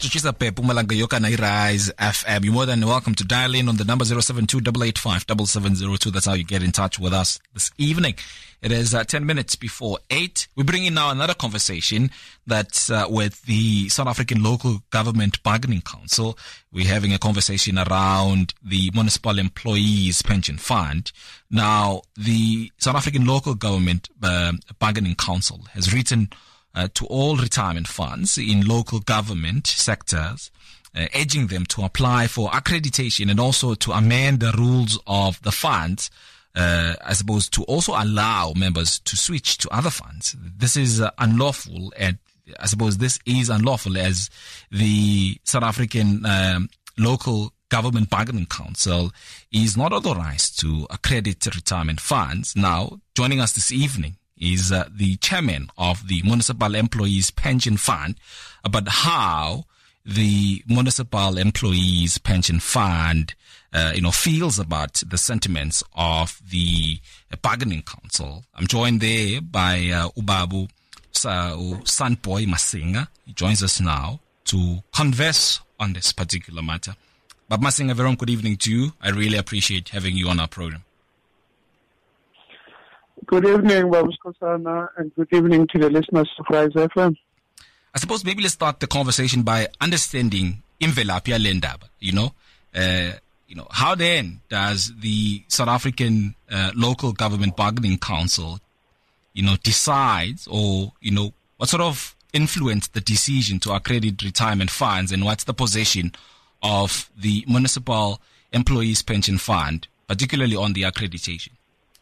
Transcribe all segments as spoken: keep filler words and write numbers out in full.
Tuchisa pe Pumalanga Yoka na Rise F M. You're more than welcome to dial in on the number zero seven two eight eight five seven seven zero two. That's how you get in touch with us this evening. It is uh, ten minutes before eight. We bring in now another conversation that's uh, with the South African Local Government Bargaining Council. We're having a conversation around the Municipal Employees Pension Fund. Now, the South African Local Government uh, Bargaining Council has written Uh, to all retirement funds in local government sectors, uh, urging them to apply for accreditation and also to amend the rules of the funds, uh, I suppose, to also allow members to switch to other funds. This is uh, unlawful, and I suppose this is unlawful as the South African um, Local Government Bargaining Council is not authorized to accredit retirement funds. Now, joining us this evening is uh, the chairman of the Municipal Employees Pension Fund about how the Municipal Employees Pension Fund, uh, you know, feels about the sentiments of the uh, Bargaining Council. I'm joined there by uh, Ubabu Sa- Sandboy Masinga. He joins us now to converse on this particular matter. But Masinga, very good evening to you. I really appreciate having you on our program. Good evening, Babu Skosana, and good evening to the listeners of Rise F M. I suppose maybe let's start the conversation by understanding imvelaphi yale ndaba. You know, uh, you know, how then does the South African uh, Local Government Bargaining Council, you know, decide, or you know, what sort of influence the decision to accredit retirement funds, and what's the position of the Municipal Employees Pension Fund, particularly on the accreditation?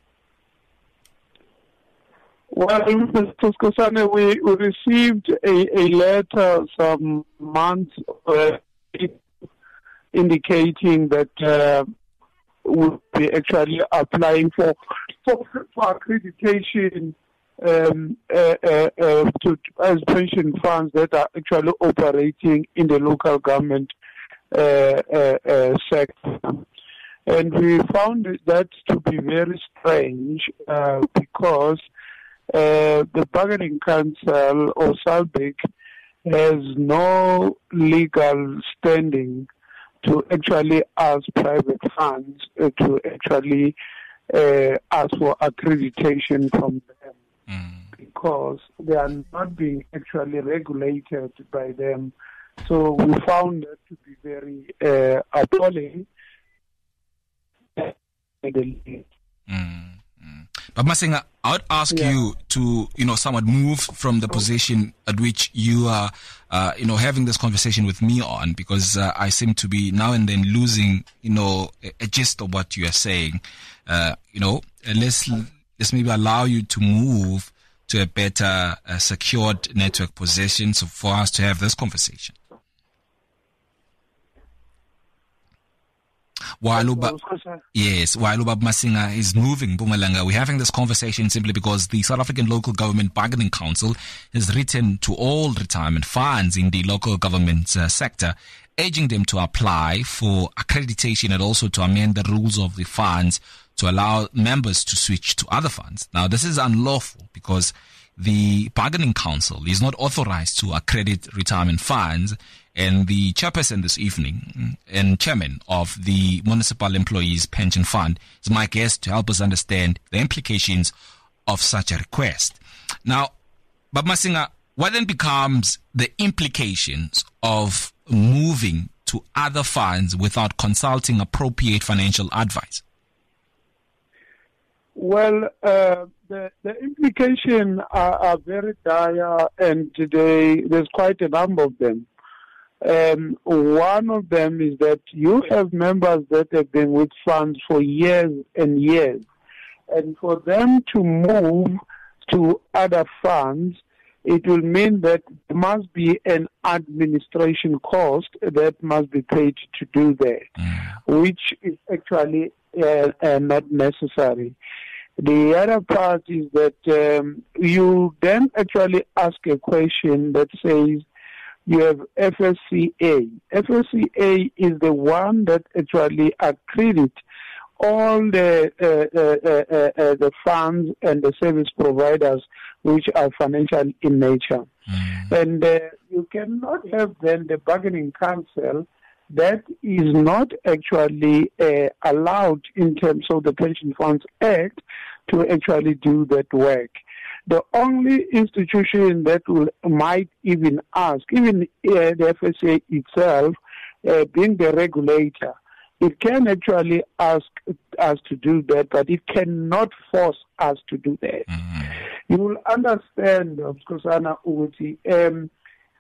Well, Mister Skosane, we, we received a, a letter some months uh, indicating that uh, we'll be actually applying for for, for accreditation um, uh, uh, uh, to, as pension funds that are actually operating in the local government uh, uh, uh, sector. And we found that to be very strange uh, because Uh, the Bargaining Council, or SALBIC, has no legal standing to actually ask private funds uh, to actually uh, ask for accreditation from them mm. because they are not being actually regulated by them. So we found that to be very uh, appalling. Mm. But Masinga, I would ask yeah. you to, you know, somewhat move from the position at which you are, uh, you know, having this conversation with me on, because uh, I seem to be now and then losing, you know, a, a gist of what you are saying. Uh, you know, let's, let's maybe allow you to move to a better uh, secured network position so for us to have this conversation. While Uba, yes, while Ubab Masinga is moving, Mpumalanga, we're having this conversation simply because the South African Local Government Bargaining Council has written to all retirement funds in the local government uh, sector, urging them to apply for accreditation and also to amend the rules of the funds to allow members to switch to other funds. Now, this is unlawful because the Bargaining Council is not authorized to accredit retirement funds, and the chairperson this evening and chairman of the Municipal Employees Pension Fund is my guest to help us understand the implications of such a request. Now, Bab Masinga, what then becomes the implications of moving to other funds without consulting appropriate financial advice? Well, uh, the, the implications are, are very dire, and today there's quite a number of them. Um, one of them is that you have members that have been with funds for years and years, and for them to move to other funds, it will mean that there must be an administration cost that must be paid to do that, mm. which is actually uh, uh, not necessary. The other part is that um, you then actually ask a question that says, you have F S C A. F S C A is the one that actually accredits all the uh, uh, uh, uh, the funds and the service providers which are financial in nature. Mm. And uh, you cannot have then the bargaining council that is not actually uh, allowed in terms of the Pension Funds Act to actually do that work. The only institution that will might even ask, even uh, the F S A itself, uh, being the regulator, it can actually ask us to do that, but it cannot force us to do that. Mm-hmm. You will understand, Skosana Uguti, um,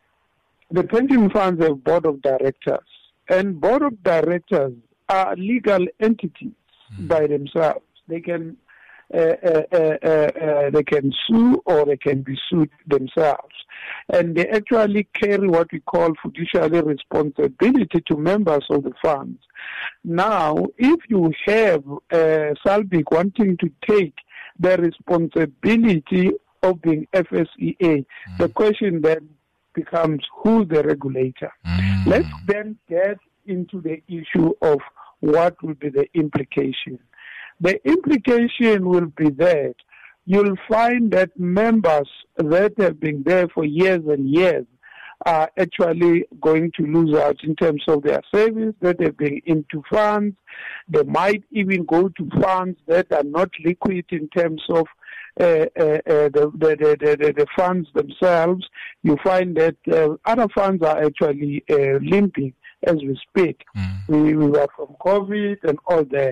the pension funds have board of directors, and board of directors are legal entities mm-hmm. by themselves. They can uh, uh, uh, uh, they can sue or they can be sued themselves, and they actually carry what we call fiduciary responsibility to members of the funds. Now, if you have uh, SALBIC wanting to take the responsibility of being F S E A, mm. the question then becomes who's the regulator? Mm. Let's then get into the issue of what will be the implication. The implication will be that you'll find that members that have been there for years and years are actually going to lose out in terms of their savings that have been into funds. They might even go to funds that are not liquid in terms of uh, uh, uh, the, the, the, the, the funds themselves. You find that uh, other funds are actually uh, limping as we speak. Mm. We, we were from COVID and all that.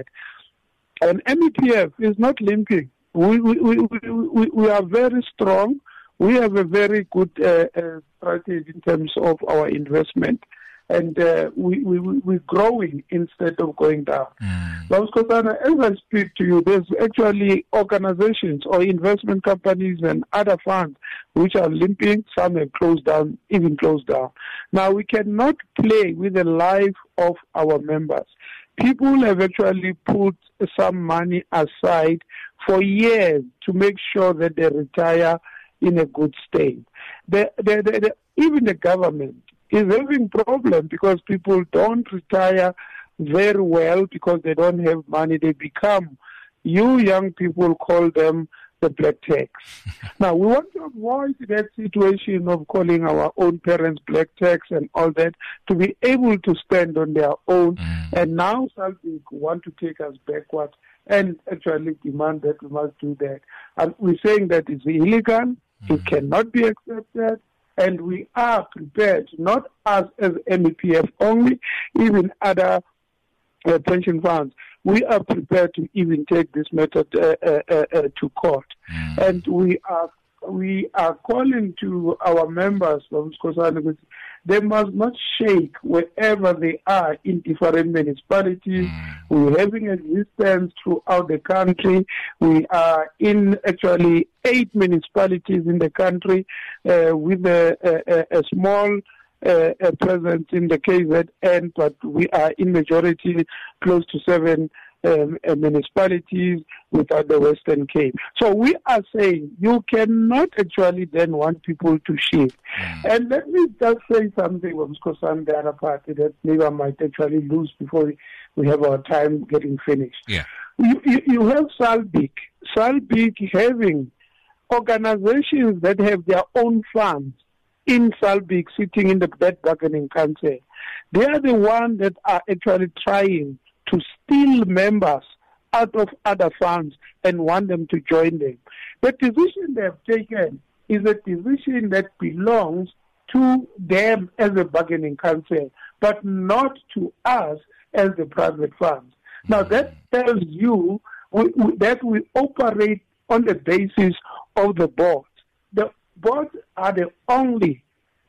And M E P F is not limping. We, we, we, we, we are very strong. We have a very good uh, uh, strategy in terms of our investment, and uh, we, we, we're growing instead of going down. Mm. Now, as I speak to you, there's actually organizations or investment companies and other funds which are limping. Some have closed down, even closed down. Now, we cannot play with the life of our members. People have actually put some money aside for years to make sure that they retire in a good state. The, the, the, the, even the government is having problems because people don't retire very well because they don't have money. They become, you young people call them the black tax. Now, we want to avoid that situation of calling our own parents black tax and all that, to be able to stand on their own. Mm. And now SALBIC want to take us backwards and actually demand that we must do that. And we're saying that it's illegal, mm. it cannot be accepted, and we are prepared, not us as M E P F only, even other uh, pension funds. We are prepared to even take this method uh, uh, uh, to court, mm. and we are we are calling to our members from Skosana. They must not shake wherever they are in different municipalities. Mm. We're having existence throughout the country. We are in actually eight municipalities in the country uh, with a, a, a small uh, a presence in the K Z N, but we are in majority close to seven Um, uh, municipalities without the Western Cape. So we are saying you cannot actually then want people to shift. Mm. And let me just say something from Skosan, the other party, that maybe I might actually lose before we, we have our time getting finished. Yeah. You, you, you have SALBIC. SALBIC having organizations that have their own funds in SALBIC sitting in the debt bargaining council. They are the ones that are actually trying to steal members out of other funds and want them to join them. The decision they have taken is a decision that belongs to them as a bargaining council, but not to us as the private funds. Now that tells you we, we, that we operate on the basis of the board. The boards are the only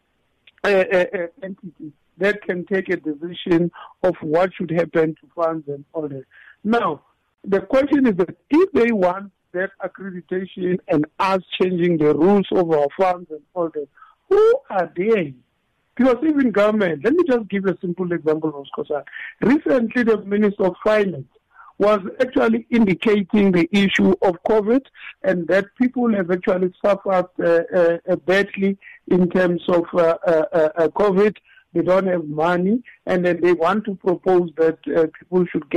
uh, uh, uh, entities that can take a decision of what should happen to funds and all that. Now, the question is that if they want that accreditation and us changing the rules of our funds and all that, who are they? Because even government, let me just give a simple example of Skosan. Recently, the Minister of Finance was actually indicating the issue of COVID and that people have actually suffered uh, uh, badly in terms of uh, uh, uh, COVID. They don't have money, and then they want to propose that uh, people should get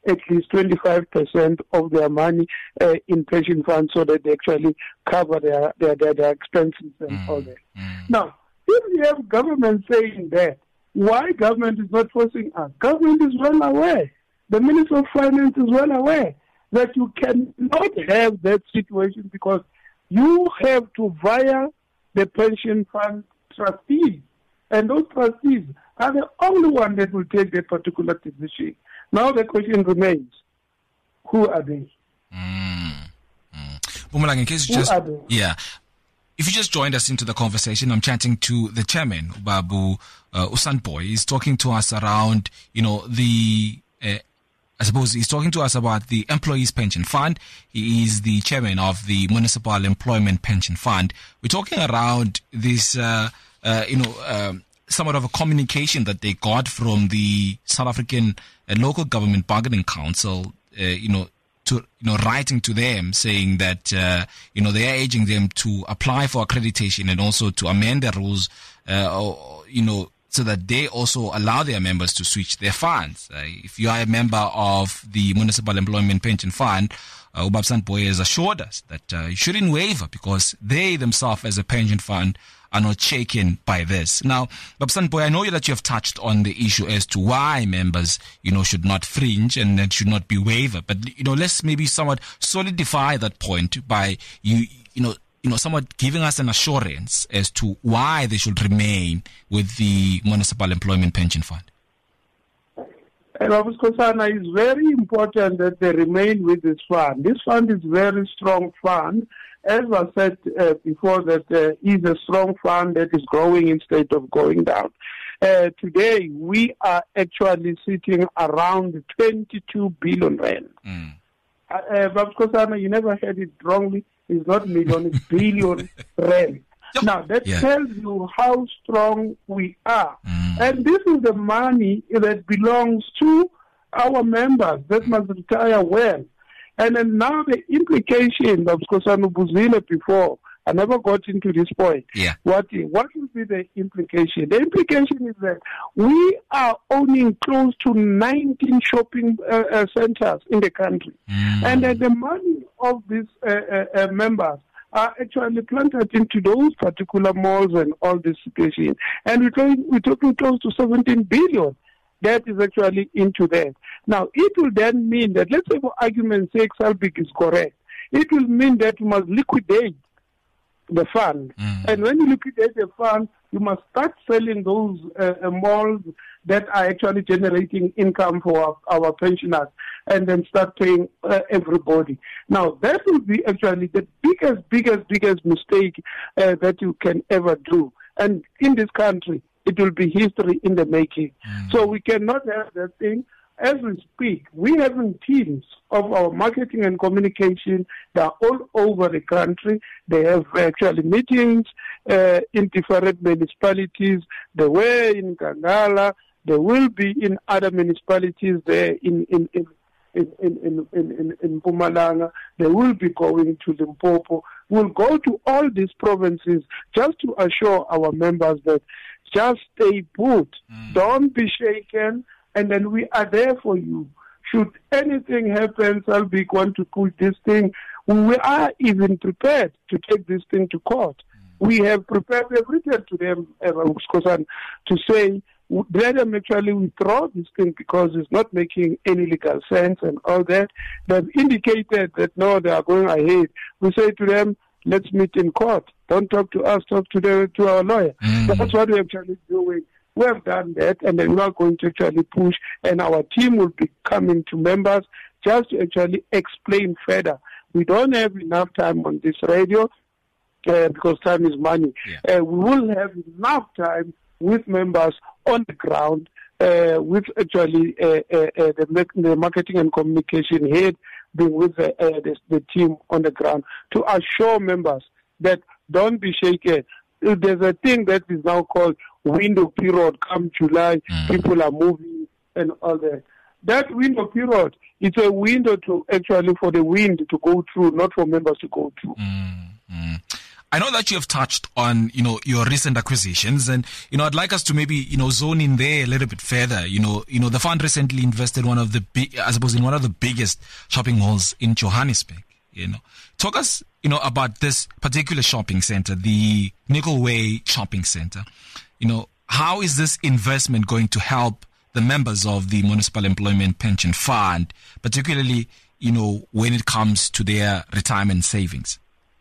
at least twenty-five percent of their money uh, in pension funds so that they actually cover their, their, their, their expenses and mm. all that. Mm. Now, if you have government saying that, why government is not forcing us? Government is well aware. The Minister of Finance is well aware that you cannot have that situation because you have to via the pension fund trustees. And those trustees are the only one that will take that particular decision. Now the question remains, who are they? Mm. Mm. Bumalanga, in case you just, yeah. If you just joined us into the conversation, I'm chatting to the chairman, Babu uh, Usandboy. He's talking to us around, you know, the, uh, I suppose he's talking to us about the Employees Pension Fund. He is the chairman of the Municipal Employment Pension Fund. We're talking around this, uh, uh, you know, um, somewhat of a communication that they got from the South African uh, Local Government Bargaining Council, uh, you know, to, you know, writing to them saying that, uh, you know, they are urging them to apply for accreditation and also to amend their rules, uh, or, you know, so that they also allow their members to switch their funds. Uh, if you are a member of the Municipal Employment Pension Fund, uh, Ubab Sandboy has assured us that uh, you shouldn't waver because they themselves as a pension fund are not shaken by this. Now, Babsan Boy, I know that you have touched on the issue as to why members, you know, should not fringe and that should not be waiver. But, you know, let's maybe somewhat solidify that point by you, you know, you know, somewhat giving us an assurance as to why they should remain with the Municipal Employment Pension Fund. And Robert Kosana, it's very important that they remain with this fund. This fund is a very strong fund. As I said uh, before, that uh, is a strong fund that is growing instead of going down. Uh, today, we are actually sitting around twenty-two billion rand. Mm. Uh, uh, but Kosana, you never heard it wrongly. It's not million, it's billion rand. Yep. Now, that yeah. tells you how strong we are. Mm. And this is the money that belongs to our members that must retire well. And then now the implication of Skosana Buzile before, I never got into this point. Yeah. What, what will be the implication? The implication is that we are owning close to nineteen shopping uh, uh, centers in the country. Mm. And uh, the money of these uh, uh, uh, members are actually planted into those particular malls and all this situation. And we're talking, we're talking close to seventeen billion. That is actually into that. Now, it will then mean that, let's say for argument's sake, Salbik is correct. It will mean that you must liquidate the fund. Mm. And when you liquidate the fund, you must start selling those uh, malls that are actually generating income for our, our pensioners and then start paying uh, everybody. Now, that will be actually the biggest, biggest, biggest mistake uh, that you can ever do. And in this country, it will be history in the making. Mm. So we cannot have that thing. As we speak, we have teams of our marketing and communication. They are all over the country. They have actually meetings uh, in different municipalities. They were in Kangala. They will be in other municipalities there in in in in in in, in, in Mpumalanga. They will be going to Limpopo. We'll go to all these provinces just to assure our members that just stay put. Mm. Don't be shaken. And then we are there for you. Should anything happen, Salbik want to push this thing, we are even prepared to take this thing to court. Mm. We have prepared, we have written to them, uh, to say, let them actually withdraw this thing because it's not making any legal sense and all that. They've indicated that no, they are going ahead. We say to them, let's meet in court. Don't talk to us, talk to the, to our lawyer. Mm. That's what we're actually doing. We have done that, and then we are going to actually push, and our team will be coming to members just to actually explain further. We don't have enough time on this radio uh, because time is money. Yeah. Uh, we will have enough time with members on the ground, uh, with actually uh, uh, uh, the, the marketing and communication head being with the, uh, the, the team on the ground to assure members that don't be shaken. There's a thing that is now called window period. Come July, mm. people are moving and all that. That window period, it's a window to actually for the wind to go through, not for members to go through. Mm. Mm. I know that you have touched on, you know, your recent acquisitions, and, you know, I'd like us to maybe, you know, zone in there a little bit further. You know, you know, the fund recently invested one of the big, I suppose, in one of the biggest shopping malls in Johannesburg. You know, talk us, you know, about this particular shopping center, the Nickel Way Shopping Center. You know, how is this investment going to help the members of the Municipal Employment Pension Fund, particularly, you know, when it comes to their retirement savings?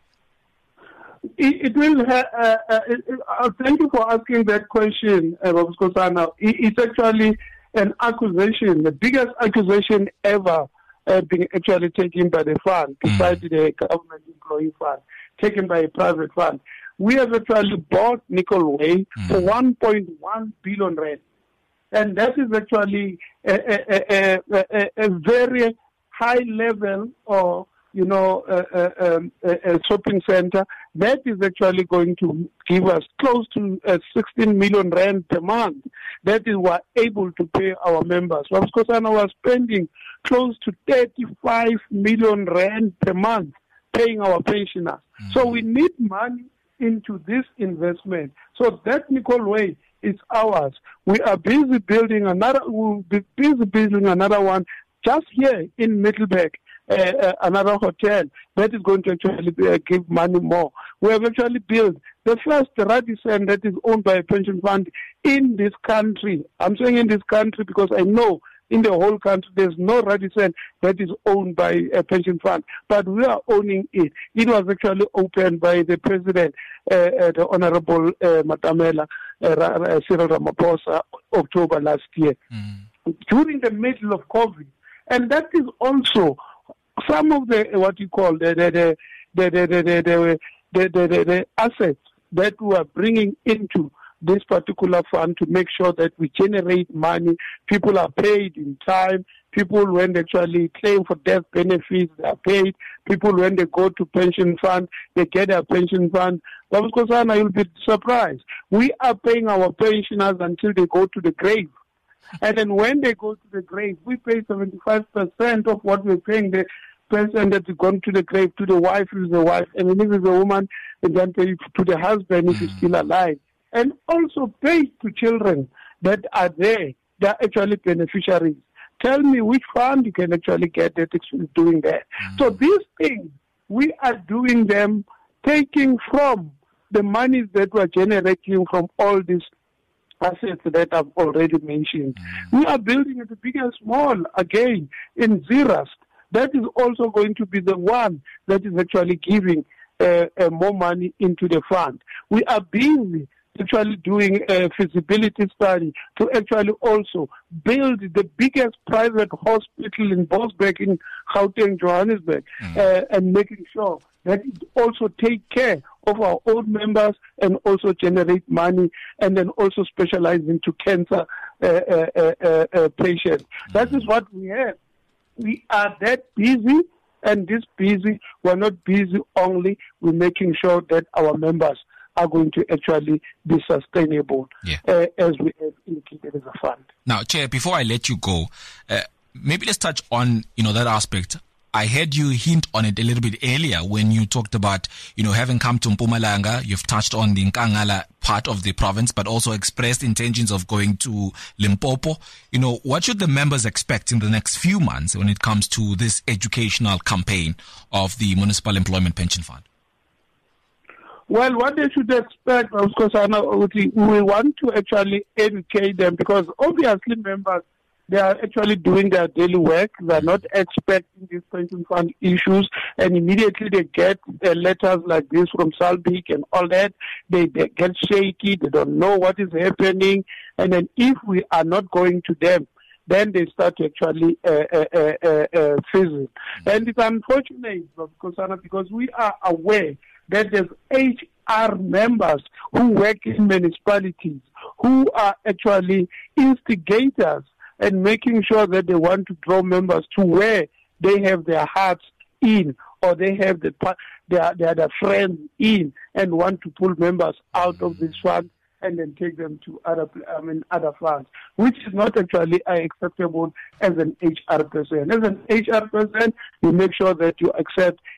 It, it will. Ha- uh, uh, it, uh, thank you for asking that question, uh, Robert Kosana. It, it's actually an acquisition, the biggest acquisition ever uh, being actually taken by the fund, besides mm. the government employee fund, taken by a private fund. We have actually bought Nickel Way mm. for one point one billion rand, and that is actually a, a, a, a, a very high level of, you know, a, a, a shopping center that is actually going to give us close to uh, sixteen million rand per month. That is we're able to pay our members. Of course, I was spending close to thirty-five million rand per month paying our pensioners. Mm-hmm. So we need money into this investment. So that Nickel Way is ours. We are busy building another. We'll be busy building another one just here in Middelburg. Uh, uh, another hotel that is going to actually be, uh, give money more. We have actually built the first Radisson that is owned by a pension fund in this country. I'm saying in this country because I know in the whole country there's no Radisson that is owned by a pension fund, but we are owning it. It was actually opened by the president, uh, uh, the Honorable uh, Matamela uh, uh, Cyril Ramaphosa, October last year, mm. during the middle of COVID. And that is also some of the, what you call, the the the the the the, the, the, the, the, the assets that we are bringing into this particular fund to make sure that we generate money. People are paid in time. People, when they actually claim for death benefits, they are paid. People, when they go to pension fund, they get their pension fund. But of course, Anna, you'll be surprised. We are paying our pensioners until they go to the grave. And then when they go to the grave, we pay seventy-five percent of what we're paying the person that is gone to the grave, to the wife if it's a wife, and then if it's a woman, and then pay to the husband if he's still alive. And also pay to children that are there, they are actually beneficiaries. Tell me which fund you can actually get that is doing that. Mm. So these things, we are doing them, taking from the monies that we're generating from all these assets that I've already mentioned. Mm. We are building at the biggest mall again in Zeerust. That is also going to be the one that is actually giving uh, uh, more money into the fund. We are busy actually doing a feasibility study to actually also build the biggest private hospital in Bosberg, in Gauteng, Johannesburg, mm. uh, and making sure that it also take care of our own members and also generate money, and then also specialize into cancer uh, uh, uh, uh, patients. Mm. That is what we have. We are that busy, and this busy, we're not busy only, we're making sure that our members are going to actually be sustainable, yeah. uh, as we have indicated as a fund. Now, Chair, before I let you go, uh, maybe let's touch on, you know, that aspect. I heard you hint on it a little bit earlier when you talked about, you know, having come to Mpumalanga. You've touched on the Nkangala part of the province, but also expressed intentions of going to Limpopo. You know, what should the members expect in the next few months when it comes to this educational campaign of the Municipal Employment Pension Fund? Well, what they should expect, of course, I know we want to actually educate them, because obviously members, they are actually doing their daily work. They are not expecting these pension fund issues, and immediately they get uh, letters like this from Salbik and all that. They, they get shaky. They don't know what is happening. And then if we are not going to them, then they start to actually uh, uh, uh, uh, uh, fizzle. And it's unfortunate, because we are aware that there's H R members who work in municipalities who are actually instigators and making sure that they want to draw members to where they have their hearts in, or they have the, their, their, their friends in, and want to pull members out of this fund and then take them to other, I mean, other funds, which is not actually uh, acceptable as an H R person. As an H R person, you make sure that you accept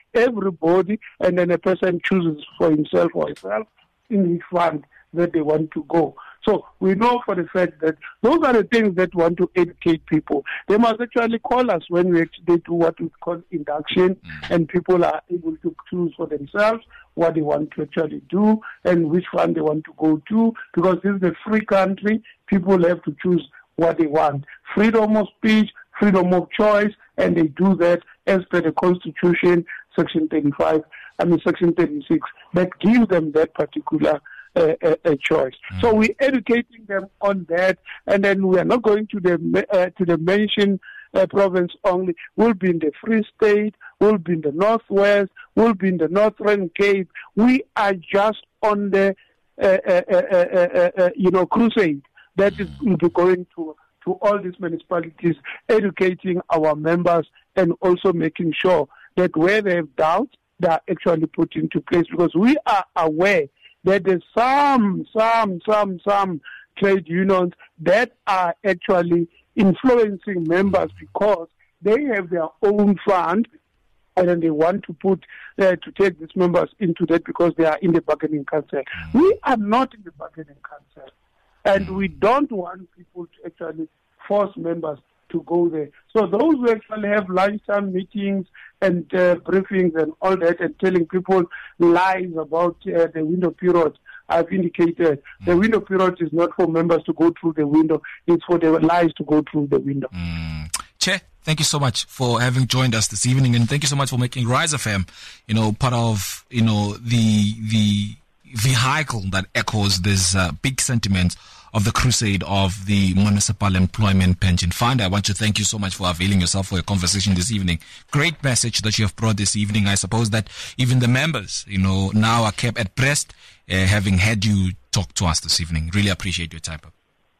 everybody, and then a person chooses for himself or herself in which fund that they want to go. So we know for the fact that those are the things that want to educate people. They must actually call us when we actually do what we call induction, and people are able to choose for themselves what they want to actually do and which fund they want to go to, because this is a free country. People have to choose what they want. Freedom of speech, freedom of choice, and they do that as per the Constitution, Section thirty-five, I mean Section thirty-six, that gives them that particular uh, uh, uh, choice. Mm. So we're educating them on that, and then we are not going to the uh, to the mentioned uh, province only. We'll be in the Free State, we'll be in the Northwest, we'll be in the Northern Cape. We are just on the uh, uh, uh, uh, uh, uh, you know crusade that is will be going to. to all these municipalities, educating our members and also making sure that where they have doubts, they are actually put into place, because we are aware that there's some, some, some, some trade unions that are actually influencing members because they have their own fund and then they want to put, uh, to take these members into that because they are in the bargaining council. We are not in the bargaining council. And we don't want people to actually force members to go there. So those who actually have lunchtime meetings and uh, briefings and all that and telling people lies about uh, the window period, I've indicated mm. the window period is not for members to go through the window. It's for the lies to go through the window. Mm. Chair, thank you so much for having joined us this evening, and thank you so much for making Rise F M, you know, part of, you know, the the vehicle that echoes this uh, big sentiment of the crusade of the Municipal Employment Pension Fund. I want to thank you so much for availing yourself for a conversation this evening. Great message that you have brought this evening. I suppose that even the members, you know, now are kept at rest, uh, having had you talk to us this evening. Really appreciate your time.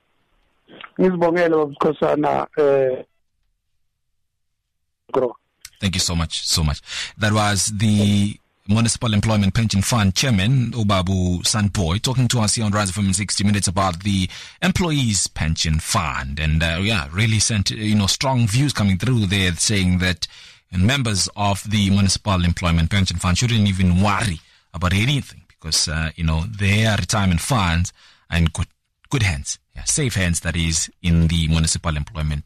Thank you so much, so much. That was the Municipal Employment Pension Fund Chairman Ubabu Sandboy talking to us here on Rise F M in sixty minutes about the Employees Pension Fund, and uh, yeah, really sent you know strong views coming through there, saying that members of the Municipal Employment Pension Fund shouldn't even worry about anything because uh, you know their retirement funds are in good good hands, yeah, safe hands. That is in the Municipal Employment